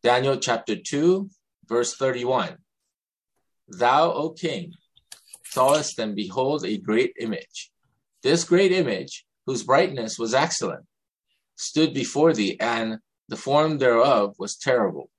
Daniel chapter 2, verse 31. Thou, O king, sawest and behold a great image. This great image, whose brightness was excellent, stood before thee, and the form thereof was terrible.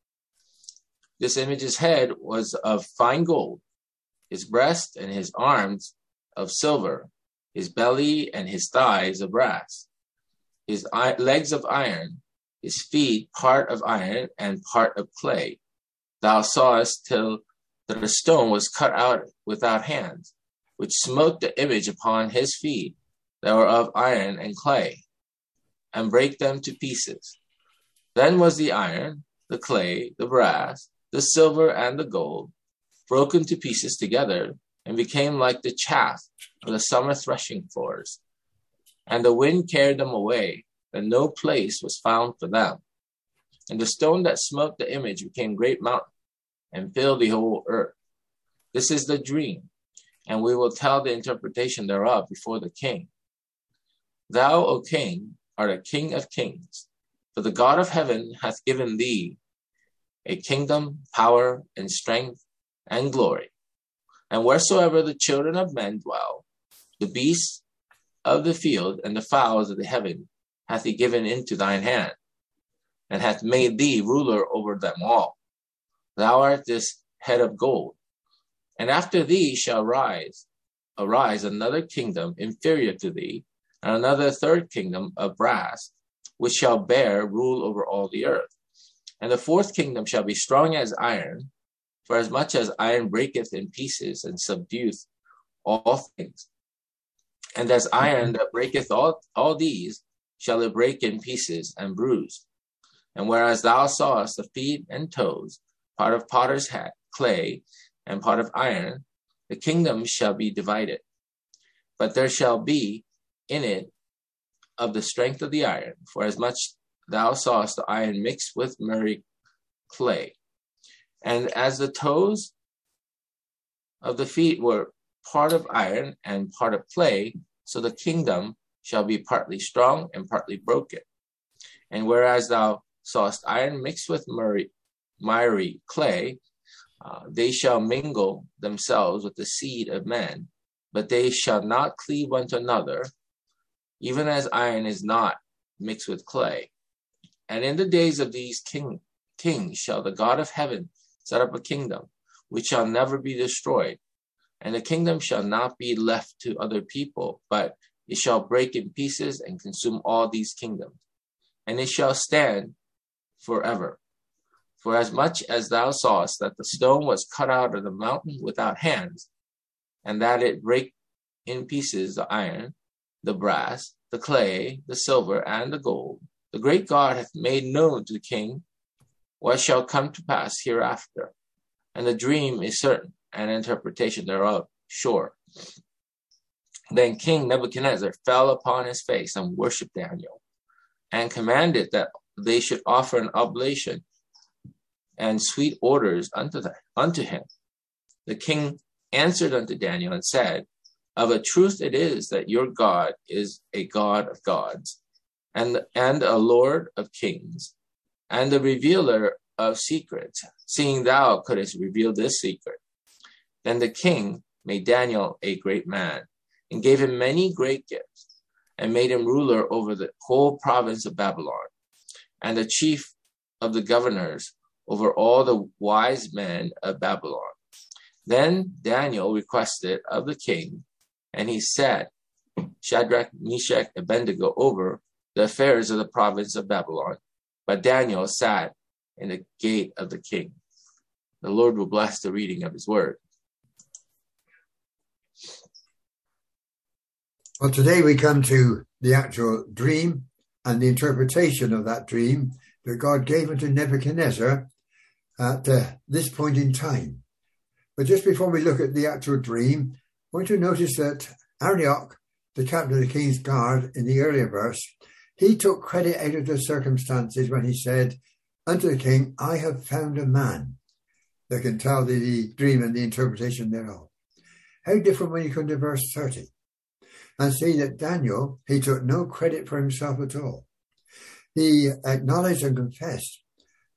This image's head was of fine gold, his breast and his arms of silver, his belly and his thighs of brass, his legs of iron, his feet part of iron and part of clay. Thou sawest till that a stone was cut out without hands, which smote the image upon his feet that were of iron and clay, and brake them to pieces. Then was the iron, the clay, the brass, the silver, and the gold broken to pieces together, and became like the chaff of the summer threshing floors. And the wind carried them away, and no place was found for them. And the stone that smote the image became great mountain, and filled the whole earth. This is the dream, and we will tell the interpretation thereof before the king. Thou, O king, art a king of kings, for the God of heaven hath given thee a kingdom, power, and strength, and glory. And wheresoever the children of men dwell, the beasts of the field and the fowls of the heaven hath he given into thine hand, and hath made thee ruler over them all. Thou art this head of gold. And after thee shall arise another kingdom inferior to thee, and another third kingdom of brass, which shall rule over all the earth. And the fourth kingdom shall be strong as iron, for as much as iron breaketh in pieces and subdueth all things. And as iron that breaketh all these, shall it break in pieces and bruise. And whereas thou sawest the feet and toes, part of potter's clay, and part of iron, the kingdom shall be divided. But there shall be in it of the strength of the iron, for as much thou sawest the iron mixed with murky clay. And as the toes of the feet were part of iron and part of clay, so the kingdom shall be partly strong and partly broken. And whereas thou sawest iron mixed with miry clay, they shall mingle themselves with the seed of men, but they shall not cleave unto another, even as iron is not mixed with clay. And in the days of these kings shall the God of heaven set up a kingdom, which shall never be destroyed. And the kingdom shall not be left to other people, but it shall break in pieces and consume all these kingdoms. And it shall stand forever. For as much as thou sawest that the stone was cut out of the mountain without hands, and that it brake in pieces the iron, the brass, the clay, the silver, and the gold, the great God hath made known to the king what shall come to pass hereafter. And the dream is certain, and interpretation thereof sure. Then King Nebuchadnezzar fell upon his face and worshipped Daniel, and commanded that they should offer an oblation and sweet odors unto him. The king answered unto Daniel and said, Of a truth it is that your God is a God of gods, and a Lord of kings, and the revealer of secrets, seeing thou couldst reveal this secret. Then the king made Daniel a great man, and gave him many great gifts, and made him ruler over the whole province of Babylon, and the chief of the governors over all the wise men of Babylon. Then Daniel requested of the king, and he set Shadrach, Meshach, and Abednego over the affairs of the province of Babylon. But Daniel sat in the gate of the king. The Lord will bless the reading of his word. Well, today we come to the actual dream and the interpretation of that dream that God gave unto Nebuchadnezzar at this point in time. But just before we look at the actual dream, I want to notice that Arioch, the captain of the king's guard in the earlier verse, he took credit out of the circumstances when he said unto the king, I have found a man that can tell the dream and the interpretation thereof. How different when you come to verse 30 and see that Daniel, he took no credit for himself at all. He acknowledged and confessed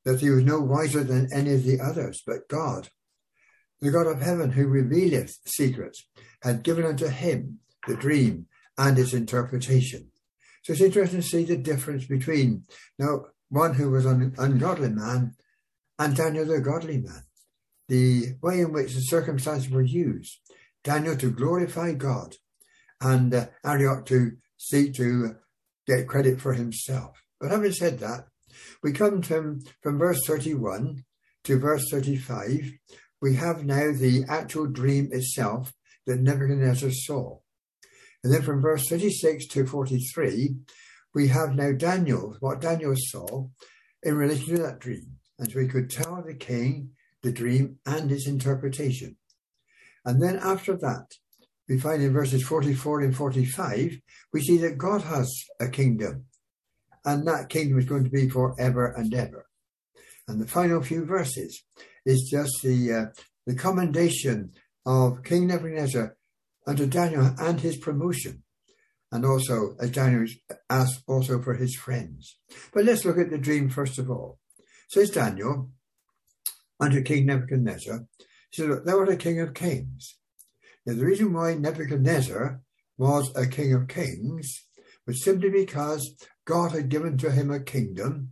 that he was no wiser than any of the others, but God, the God of heaven, who revealeth secrets, had given unto him the dream and its interpretation. So it's interesting to see the difference between now one who was an ungodly man and Daniel the godly man. The way in which the circumstances were used. Daniel to glorify God, and Arioch to seek to get credit for himself. But having said that, we come from verse 31 to verse 35. We have now the actual dream itself that Nebuchadnezzar saw. And then from verse 36 to 43, we have now Daniel, what Daniel saw in relation to that dream. And so we could tell the king the dream and its interpretation. And then after that, we find in verses 44 and 45, we see that God has a kingdom. And that kingdom is going to be forever and ever. And the final few verses is just the commendation of King Nebuchadnezzar unto Daniel and his promotion. And also, as Daniel asked also for his friends. But let's look at the dream first of all. Says Daniel unto King Nebuchadnezzar, he said, look, thou art a king of kings. Now, the reason why Nebuchadnezzar was a king of kings was simply because God had given to him a kingdom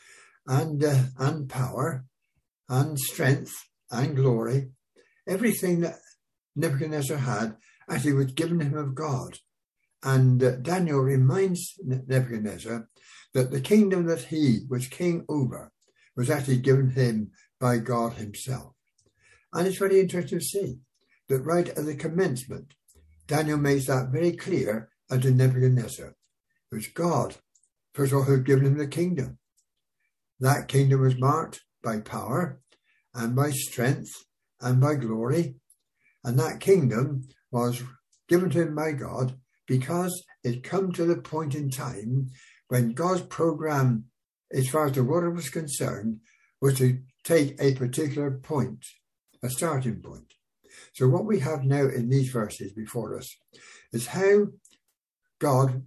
and power and strength and glory. Everything that Nebuchadnezzar had actually was given him of God. And Daniel reminds Nebuchadnezzar that the kingdom that he was king over was actually given him by God himself. And it's very interesting to see that right at the commencement, Daniel makes that very clear unto Nebuchadnezzar. It was God, first of all, who had given him the kingdom. That kingdom was marked by power and by strength and by glory. And that kingdom was given to him by God because it come to the point in time when God's program, as far as the world was concerned, was to take a particular point, a starting point. So what we have now in these verses before us is how God,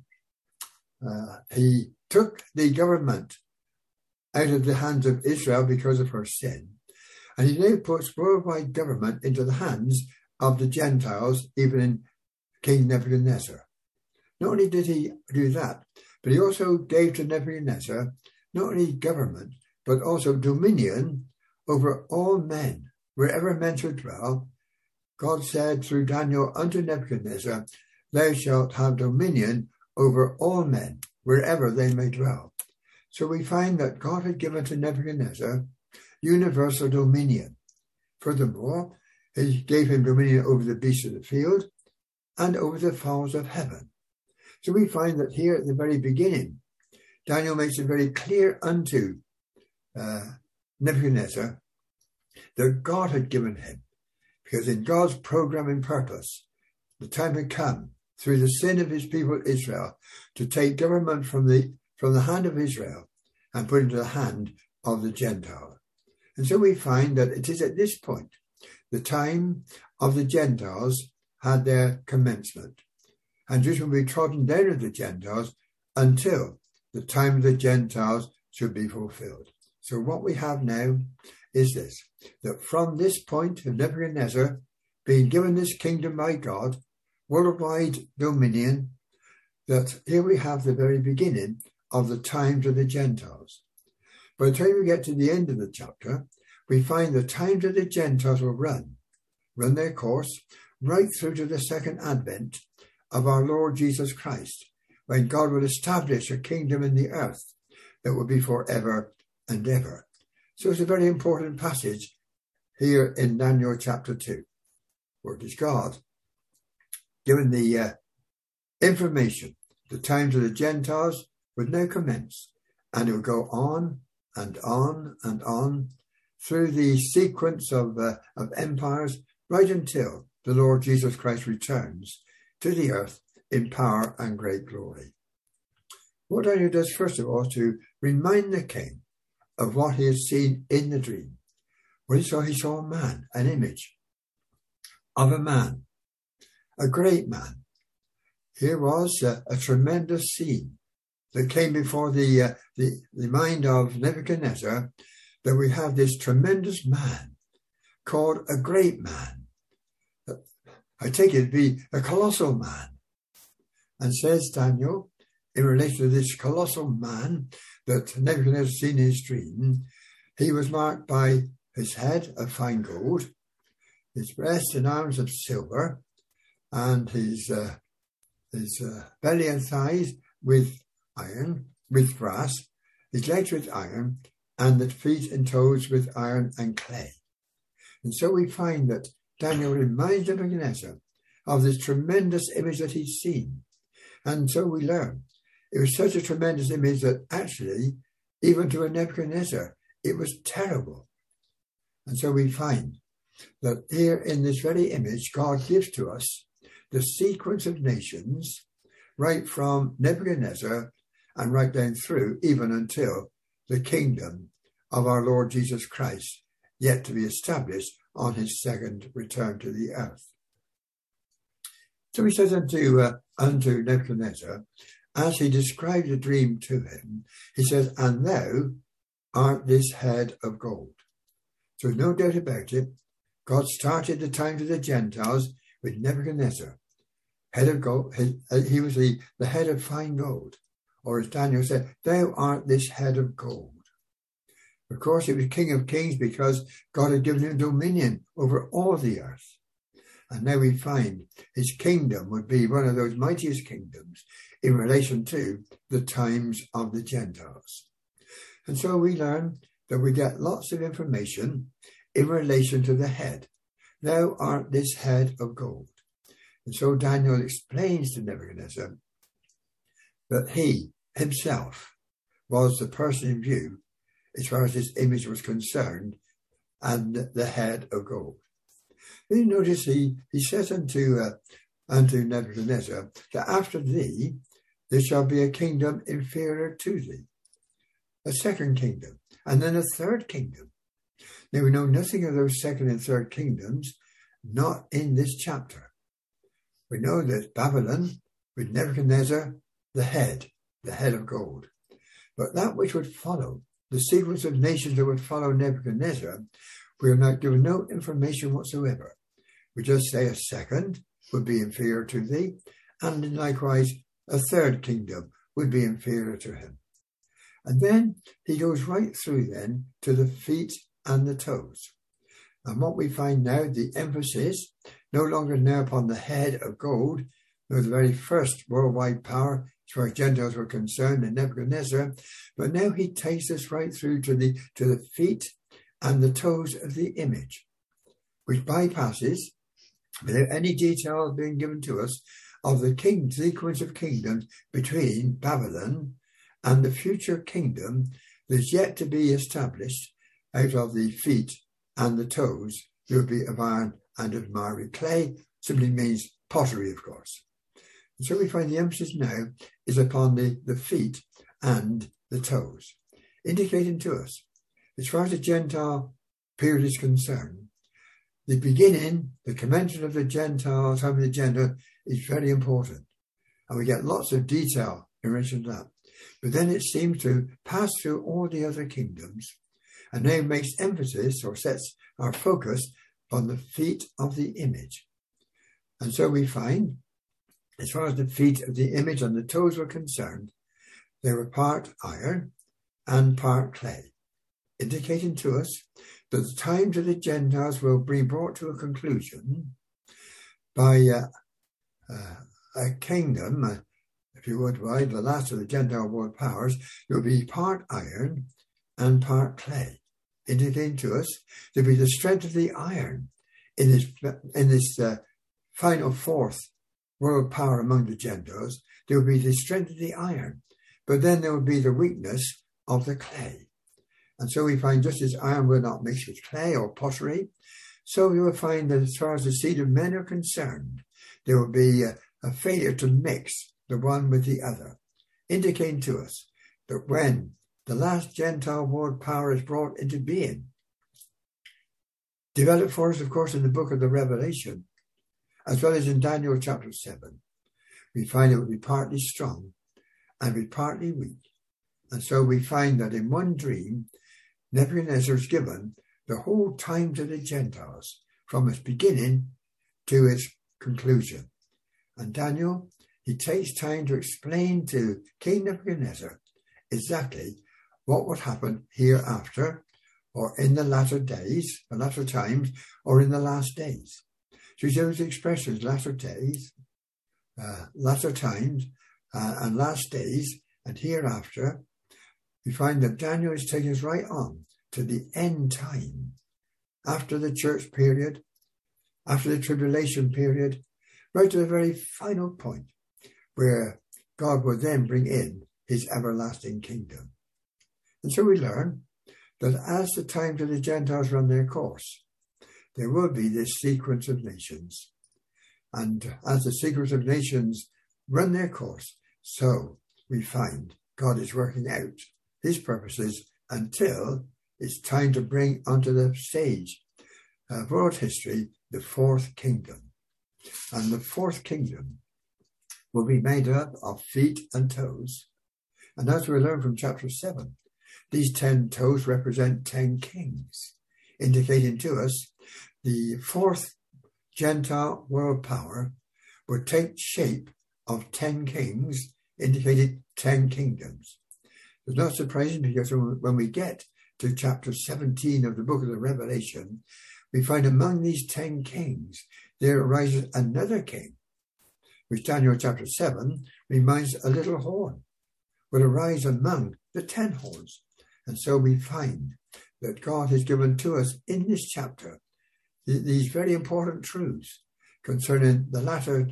he took the government out of the hands of Israel because of her sin. And he now puts worldwide government into the hands of the Gentiles, even in King Nebuchadnezzar. Not only did he do that, but he also gave to Nebuchadnezzar not only government, but also dominion over all men, wherever men should dwell. God said through Daniel unto Nebuchadnezzar, thou shalt have dominion over all men, wherever they may dwell. So we find that God had given to Nebuchadnezzar universal dominion. Furthermore, he gave him dominion over the beasts of the field and over the fowls of heaven. So we find that here at the very beginning, Daniel makes it very clear unto Nebuchadnezzar that God had given him, because in God's program and purpose, the time had come through the sin of his people Israel to take government from the hand of Israel and put it into the hand of the Gentile. And so we find that it is at this point, the time of the Gentiles had their commencement. And Jerusalem will be trodden down of the Gentiles until the time of the Gentiles should be fulfilled. So what we have now is this, that from this point of Nebuchadnezzar being given this kingdom by God, worldwide dominion, that here we have the very beginning of the times of the Gentiles. By the time we get to the end of the chapter, we find the times of the Gentiles will run their course right through to the second advent of our Lord Jesus Christ, when God will establish a kingdom in the earth that will be forever and ever. So it's a very important passage here in Daniel chapter 2, where it is God given the information. The times of the Gentiles would now commence, and it will go on and on and on through the sequence of empires, right until the Lord Jesus Christ returns to the earth in power and great glory. What Daniel does, first of all, is to remind the king of what he has seen in the dream. What he saw a man, an image of a man, a great man. Here was a tremendous scene that came before the mind of Nebuchadnezzar, that we have this tremendous man called a great man. I take it to be a colossal man. And says Daniel, in relation to this colossal man that Nebuchadnezzar seen in his dream, he was marked by his head of fine gold, his breast and arms of silver, and his belly and thighs with iron, with brass, his legs with iron, and the feet and toes with iron and clay. And so we find that Daniel reminds Nebuchadnezzar of this tremendous image that he's seen. And so we learn it was such a tremendous image that actually, even to a Nebuchadnezzar, it was terrible. And so we find that here in this very image, God gives to us the sequence of nations right from Nebuchadnezzar and right down through even until the kingdom of our Lord Jesus Christ, yet to be established on his second return to the earth. So he says unto Nebuchadnezzar, as he described the dream to him, he says, and thou art this head of gold. So there's no doubt about it. God started the times of the Gentiles with Nebuchadnezzar, head of gold. He was the head of fine gold. Or as Daniel said, thou art this head of gold. Of course, he was King of Kings because God had given him dominion over all the earth. And now we find his kingdom would be one of those mightiest kingdoms in relation to the times of the Gentiles. And so we learn that we get lots of information in relation to the head. Thou art this head of gold. And so Daniel explains to Nebuchadnezzar that he himself was the person in view as far as this image was concerned, and the head of gold. Then you notice he says unto Nebuchadnezzar that after thee there shall be a kingdom inferior to thee, a second kingdom, and then a third kingdom. Now we know nothing of those second and third kingdoms, not in this chapter. We know that Babylon, with Nebuchadnezzar, the head of gold. But that which would follow, the sequence of nations that would follow Nebuchadnezzar, we are not given no information whatsoever. We just say a second would be inferior to thee, and likewise a third kingdom would be inferior to him. And then he goes right through then to the feet and the toes. And what we find now, the emphasis, no longer now upon the head of gold, nor the very first worldwide power as far as Gentiles were concerned in Nebuchadnezzar, but now he takes us right through to the feet and the toes of the image, which bypasses, without any detail being given to us, of the sequence of kingdoms between Babylon and the future kingdom that's yet to be established out of the feet and the toes. There will be of iron and of miry clay, simply means pottery, of course. And so we find the emphasis now is upon the feet and the toes, indicating to us, as far as the Gentile period is concerned, the beginning, the commencement of the Gentiles, time of the Gentile, is very important. And we get lots of detail in relation to that. But then it seems to pass through all the other kingdoms, and now makes emphasis or sets our focus on the feet of the image. And so we find, as far as the feet of the image and the toes were concerned, they were part iron and part clay, indicating to us that the times of the Gentiles will be brought to a conclusion by a kingdom, if you would, right, the last of the Gentile world powers. It will be part iron and part clay, indicating to us to be the strength of the iron in this final fourth world power among the Gentiles. There will be the strength of the iron, but then there will be the weakness of the clay. And so we find just as iron will not mix with clay or pottery, so we will find that as far as the seed of men are concerned, there will be a failure to mix the one with the other, indicating to us that when the last Gentile world power is brought into being, developed for us, of course, in the book of the Revelation, as well as in Daniel chapter 7, we find it will be partly strong and be partly weak. And so we find that in one dream, Nebuchadnezzar is given the whole time to the Gentiles, from its beginning to its conclusion. And Daniel, he takes time to explain to King Nebuchadnezzar exactly what would happen hereafter, or in the latter days, the latter times, or in the last days. So those expressions, latter days, latter times, and last days, and hereafter, we find that Daniel is taking us right on to the end time, after the church period, after the tribulation period, right to the very final point, where God will then bring in his everlasting kingdom. And so we learn that as the times of the Gentiles run their course, there will be this sequence of nations. And as the sequence of nations run their course, so we find God is working out his purposes until it's time to bring onto the stage of world history the fourth kingdom. And the fourth kingdom will be made up of feet and toes. And as we learn from chapter 7, these 10 toes represent 10 kings, indicating to us the fourth Gentile world power will take shape of 10 kings, indicating 10 kingdoms. It's not surprising, because when we get to chapter 17 of the book of the Revelation, we find among these 10 kings, there arises another king, which Daniel chapter 7 reminds a little horn will arise among the 10 horns. And so we find that God has given to us in this chapter these very important truths concerning the latter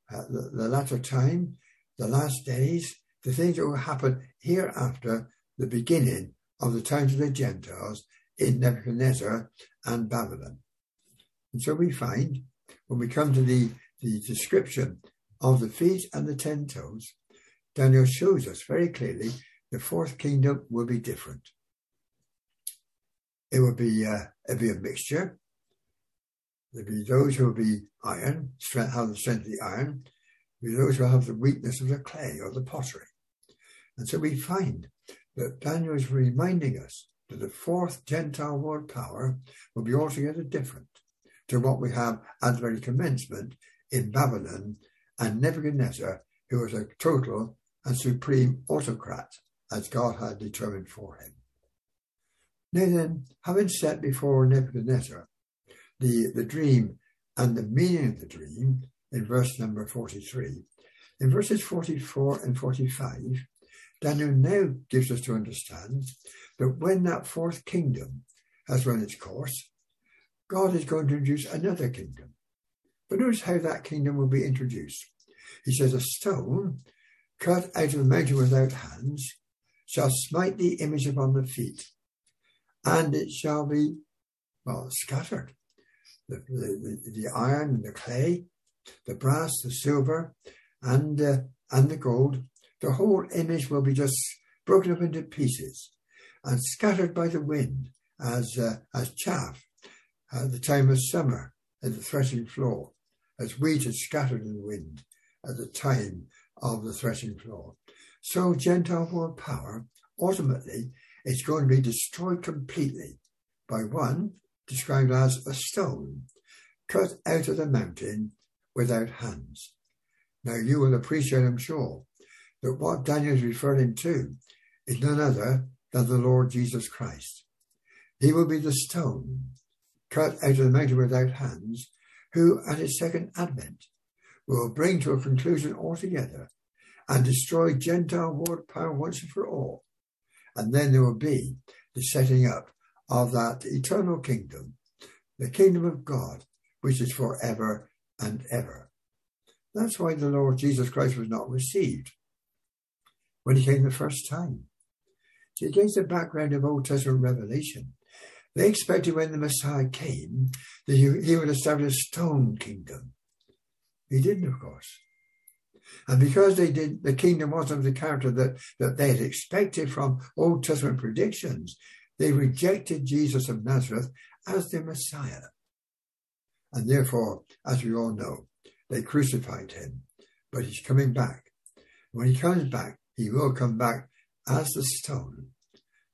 time, the last days, the things that will happen hereafter the beginning of the times of the Gentiles in Nebuchadnezzar and Babylon. And so we find, when we come to the description of the feet and the 10 toes, Daniel shows us very clearly the fourth kingdom will be different. It will be a mixture. There'll be those who will be iron, have the strength of the iron. There'll be those who have the weakness of the clay or the pottery. And so we find that Daniel is reminding us that the fourth Gentile world power will be altogether different to what we have at the very commencement in Babylon and Nebuchadnezzar, who was a total and supreme autocrat, as God had determined for him. Now then, having set before Nebuchadnezzar the dream and the meaning of the dream in verse number 43, in verses 44 and 45, Daniel now gives us to understand that when that fourth kingdom has run its course, God is going to introduce another kingdom. But notice how that kingdom will be introduced. He says, a stone cut out of the mountain without hands shall smite the image upon the feet, and it shall be, scattered. The iron and the clay, the brass, the silver, and the gold, the whole image will be just broken up into pieces and scattered by the wind as chaff at the time of summer at the threshing floor, as wheat is scattered in the wind at the time of the threshing floor. So Gentile world power, ultimately, is going to be destroyed completely by one described as a stone cut out of the mountain without hands. Now you will appreciate, I'm sure, that what Daniel is referring to is none other than the Lord Jesus Christ. He will be the stone cut out of the mountain without hands, who at his second advent will bring to a conclusion altogether and destroy Gentile world power once and for all. And then there will be the setting up of that eternal kingdom, the kingdom of God, which is forever and ever. That's why the Lord Jesus Christ was not received when he came the first time. See, against the background of Old Testament revelation, they expected when the Messiah came that he would establish a stone kingdom. He didn't, of course. And because they did, the kingdom wasn't of the character that they had expected from Old Testament predictions, they rejected Jesus of Nazareth as their Messiah. And therefore, as we all know, they crucified him. But he's coming back. When he comes back, he will come back as the stone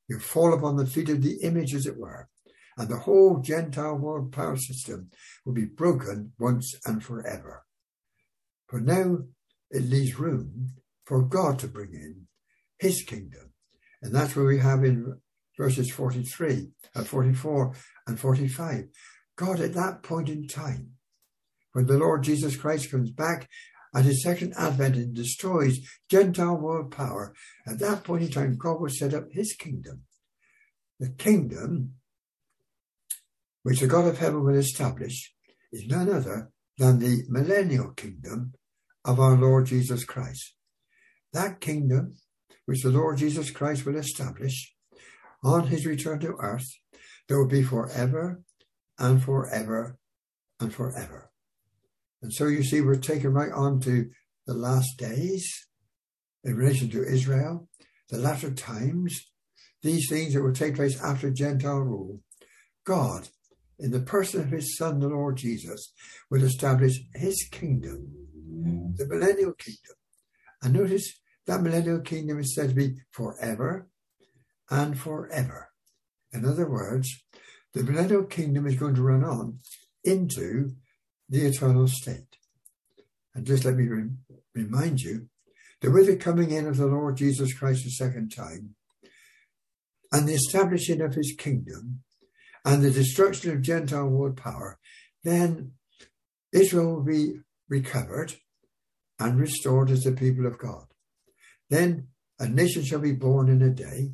You fall upon the feet of the image, as it were, and the whole Gentile world power system will be broken once and forever. For now it leaves room for God to bring in his kingdom. And that's where we have in verses 43 and 44 and 45. God at that point in time, when the Lord Jesus Christ comes back at his second advent and destroys Gentile world power, at that point in time, God will set up his kingdom. The kingdom which the God of heaven will establish is none other than the millennial kingdom of our Lord Jesus Christ. That kingdom which the Lord Jesus Christ will establish on his return to earth, there will be forever and forever and forever. And so you see, we're taken right on to the last days in relation to Israel, the latter times, these things that will take place after Gentile rule. God, in the person of his Son, the Lord Jesus, will establish his kingdom, the millennial kingdom. And notice that millennial kingdom is said to be forever and forever. In other words, the millennial kingdom is going to run on into the eternal state. And just let me remind you that with the coming in of the Lord Jesus Christ the second time, and the establishing of his kingdom, and the destruction of Gentile world power, then Israel will be recovered and restored as the people of God. Then a nation shall be born in a day.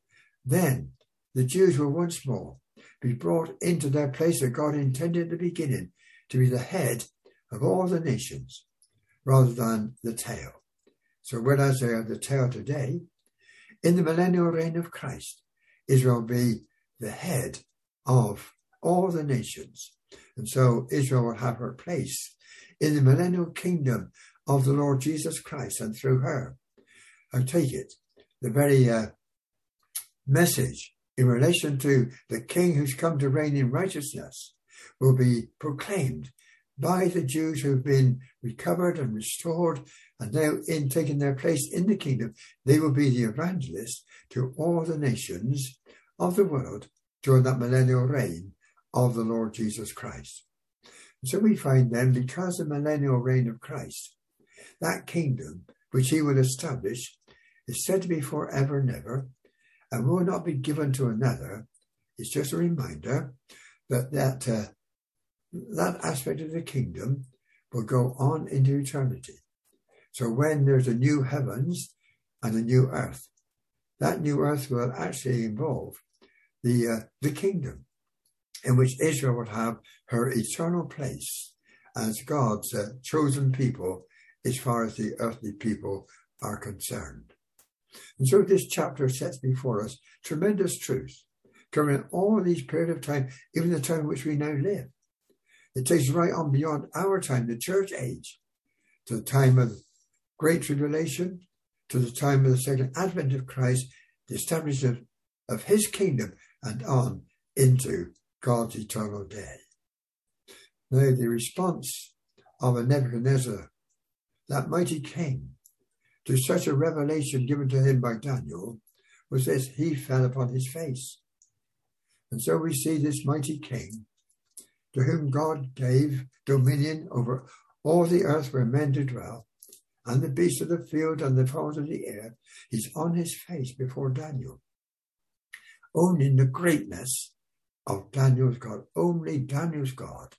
Then the Jews will once more be brought into their place that God intended at the beginning to be the head of all the nations rather than the tail. So whereas they are the tail today, in the millennial reign of Christ, Israel will be the head of all the nations. And so Israel will have her place in the millennial kingdom of the Lord Jesus Christ, and through her, I take it, the very message in relation to the king who's come to reign in righteousness will be proclaimed by the Jews who've been recovered and restored and now in taking their place in the kingdom. They will be the evangelists to all the nations of the world during that millennial reign of the Lord Jesus Christ. And so we find then, because the millennial reign of Christ, that kingdom which he will establish is said to be forever and ever, and will not be given to another. It's just a reminder that that aspect of the kingdom will go on into eternity. So when there's a new heavens and a new earth, that new earth will actually involve the kingdom in which Israel would have her eternal place as God's chosen people as far as the earthly people are concerned. And so this chapter sets before us tremendous truths covering all these period of time, even the time in which we now live. It takes right on beyond our time, the church age, to the time of great tribulation, to the time of the second advent of Christ, the establishment of his kingdom, and on into God's eternal day. Now, the response of a Nebuchadnezzar, that mighty king, to such a revelation given to him by Daniel, was this: he fell upon his face. And so we see this mighty king, to whom God gave dominion over all the earth where men do dwell, and the beasts of the field and the fowls of the air. He's on his face before Daniel, owning the greatness of Daniel's God. Only Daniel's God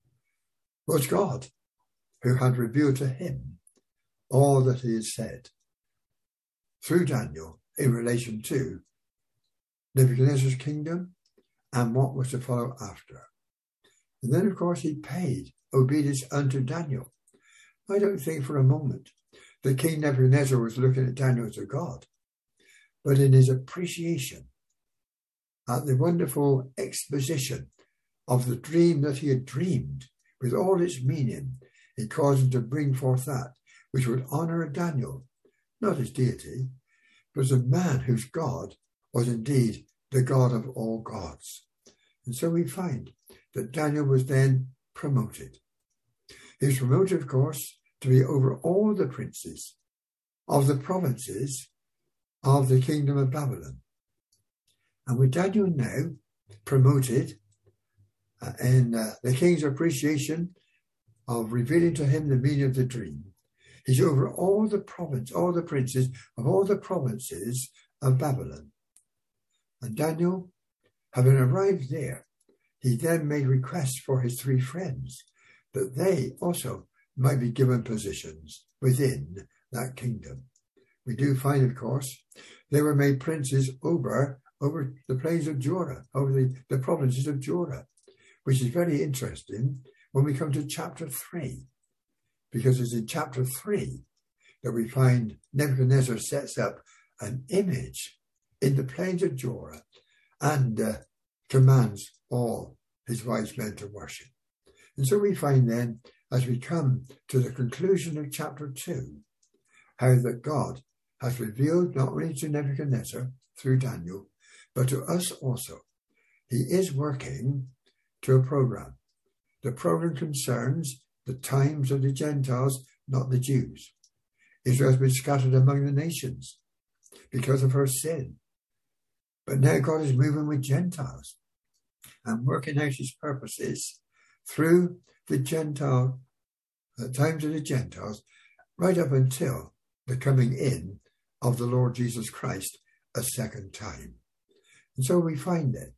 was God, who had revealed to him all that he has said through Daniel in relation to Nebuchadnezzar's kingdom and what was to follow after. And then, of course, he paid obedience unto Daniel. I don't think for a moment that King Nebuchadnezzar was looking at Daniel as a god, but in his appreciation at the wonderful exposition of the dream that he had dreamed with all its meaning, it caused him to bring forth that which would honour Daniel, not his deity, but as a man whose God was indeed the God of all gods. And so we find that Daniel was then promoted. He was promoted, of course, to be over all the princes of the provinces of the kingdom of Babylon. And with Daniel now promoted in the king's appreciation of revealing to him the meaning of the dream, he's over all the princes of all the provinces of Babylon. And Daniel, having arrived there, he then made requests for his 3 friends that they also might be given positions within that kingdom. We do find, of course, they were made princes over the plains of Jorah, over the provinces of Jorah, which is very interesting when we come to chapter 3, because it's in chapter 3 that we find Nebuchadnezzar sets up an image in the plains of Jorah and commands all his wise men to worship. And so we find then, as we come to the conclusion of chapter 2, how that God has revealed not only to Nebuchadnezzar through Daniel, but to us also. He is working to a program. The program concerns the times of the Gentiles, not the Jews. Israel has been scattered among the nations because of her sin. But now God is moving with Gentiles and working out his purposes through the Gentile, the times of the Gentiles, right up until the coming in of the Lord Jesus Christ a second time. And so we find then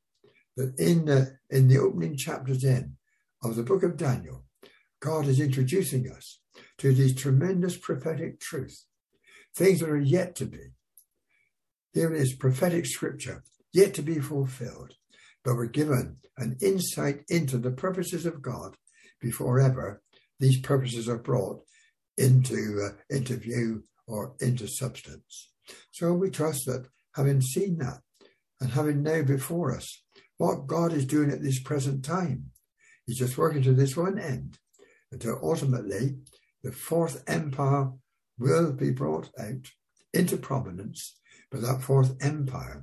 that in the opening chapters then of the book of Daniel, God is introducing us to these tremendous prophetic truths, things that are yet to be. Here is prophetic scripture, yet to be fulfilled, but we're given an insight into the purposes of God before ever these purposes are brought into view or into substance. So we trust that having seen that and having now before us what God is doing at this present time, he's just working to this one end until ultimately the 4th empire will be brought out into prominence, but that 4th empire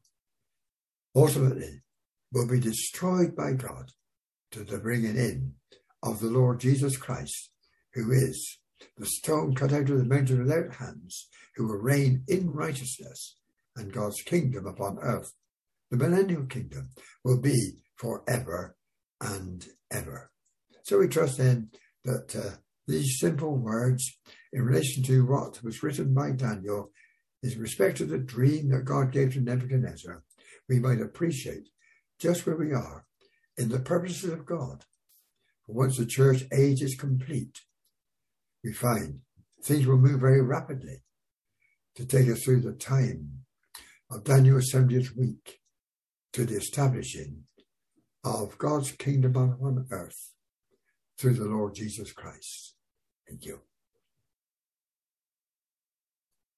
ultimately will be destroyed by God to the bringing in of the Lord Jesus Christ, who is the stone cut out of the mountain without hands, who will reign in righteousness, and God's kingdom upon earth, the millennial kingdom, will be forever and ever. So we trust then that these simple words in relation to what was written by Daniel in respect to the dream that God gave to Nebuchadnezzar, we might appreciate just where we are in the purposes of God. For once the church age is complete, we find things will move very rapidly to take us through the time of Daniel's 70th week to the establishing of God's kingdom on earth through the Lord Jesus Christ. Thank you.